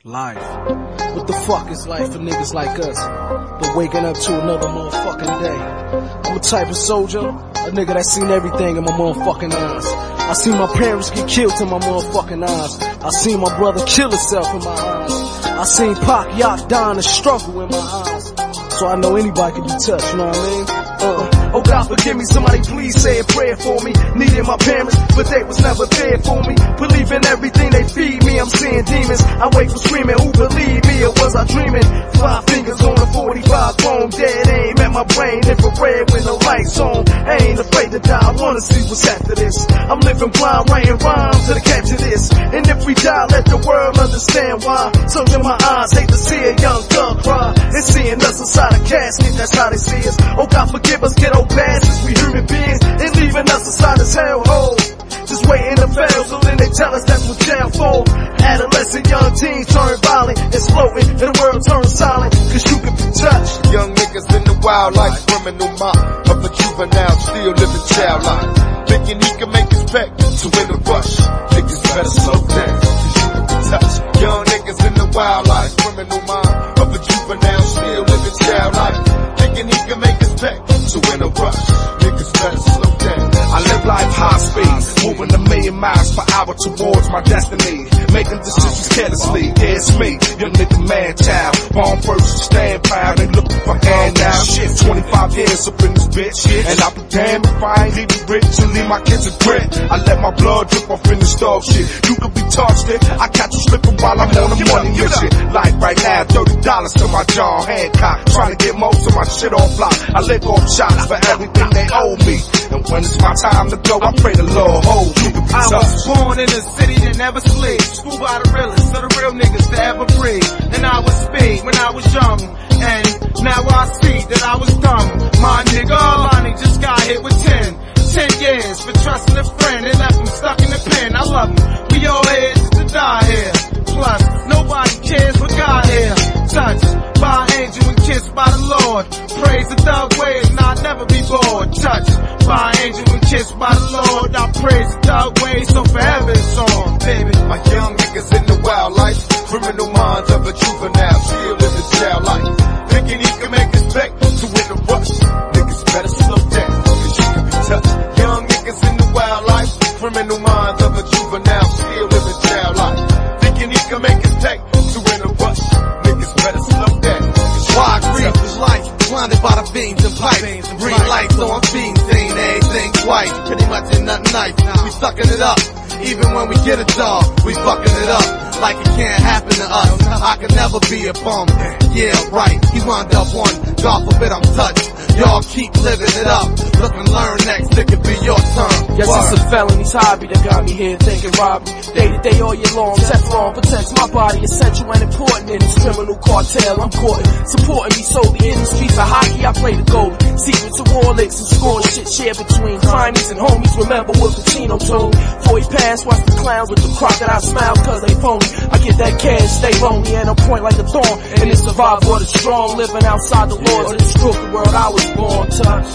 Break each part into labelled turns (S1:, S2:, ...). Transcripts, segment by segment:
S1: Life. What the fuck is life for niggas like us? But waking up to another motherfucking day. I'm a type of soldier, a nigga that seen everything in my motherfucking eyes. I seen my parents get killed in my motherfucking eyes. I seen my brother kill himself in my eyes. I seen Pac Yacht die in the struggle in my eyes. So I know anybody can be touched, you know what I mean? Oh God forgive me, somebody please say a prayer for me. Needed my parents, but they was never there for me. Believe in everything they feed me, I'm seeing demons. I wake from screaming, who believe me or was I dreaming? 5 fingers on a 45 chrome, dead aim at my brain, infrared with no lights on. I ain't afraid to die, I wanna see what's after this. I'm living blind, writing rhymes to the catch of this. And if we die, let the world understand why. Soldier my eyes, hate to see a young thug cry. And seeing us inside a casket, that's how they see us. Oh God forgive us, ghetto bastards, we human beings. And leaving us inside this hellhole. Just waiting to fail, so then they tell us that's what jail for. Adolescent young teens turn violent, it's floating, and the world turns silent, cause you can be touched.
S2: Young niggas in the wildlife, criminal mind of a juvenile, still living child life. Thinking he can make his back to win a rush. Niggas better slow down, cause you can be touched. Young niggas in the wildlife, criminal mind of a juvenile, still living child life. Thinking he can make his back to win a rush. Niggas better slow down.
S3: I live life high speed, moving a million miles per hour towards my destiny. Making decisions carelessly, yeah, it's me, young nigga man child. Born first, stand proud, ain't looking for handouts. Shit, 25 years up in this bitch, and I'll be damned if I ain't leaving rich and leave my kids a grit. I let my blood drip off in the stove shit. You could be touched it, I catch you slipping while I'm on the money mission. Like right now, $30 to my John Hancock, trying to get most of my shit off lock. I lick off shots for everything they owe me. And when it's my time to go, I pray the Lord hold you.
S4: I was born in a city that never sleeps. School by the realest of the real niggas to ever breathe. And I was speed when I was young. And now I see that I was dumb. My nigga Alani just got hit with 10 years for trusting a friend and left him stuck in the pen. I love him. We all here just to die here. Plus, nobody cares what God here. Touched by an angel and kissed by the Lord. Praise the thug ways and I'll never be bored. Touched by an angel and kissed by the Lord. I praise the thug ways so forever it's on, baby.
S2: My young niggas in the wildlife, criminal minds of a juvenile, still living child life. Thinking he can make his back to win the rush. Niggas better slow down, cause you can be touched. Young niggas in the wildlife, criminal minds of a juvenile, still living child life. Thinking he can make his back to win the rush. Niggas better slow down.
S4: Why I grieve is life, blinded by the beams and pipes. Green lights on beams, ain't everything white. Pretty much ain't nothing nice. We sucking it up. Even when we get a job, we fucking it up. Like it can't happen to us. I can never be a bum. Yeah, right. He wound up one. God forbid I'm touched. Y'all keep living it up. Look and learn next. It could be your turn.
S1: Yes, it's a felony's hobby that got me here thinking robbery. Day to day, all year long, Teflon protects my body. Essential and important in this criminal cartel. I'm caught supporting me solely in the streets of hockey. I play the goalie. Secrets of war licks and scoring shit shared between crimies and homies. Remember what Pacino told me. Before he passed, watch the clowns with the crocodile smile cause they phony. I get that cash, stay lonely and on point like a thorn. And it's survival of the strong, living outside the laws of this crooked world I was born touched.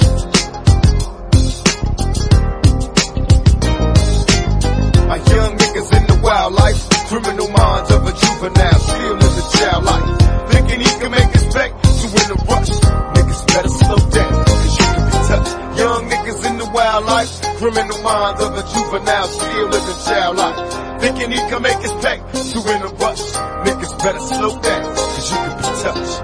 S2: My young niggas in the wildlife, criminal minds of a juvenile, still living child life. Thinking he can make his back to win a rush. Niggas better slow down, cause you can be touched. Young niggas in the wildlife, criminal minds of a juvenile, still living child life. Thinking he can make his back to win a rush. Niggas better slow down, cause you can be touched.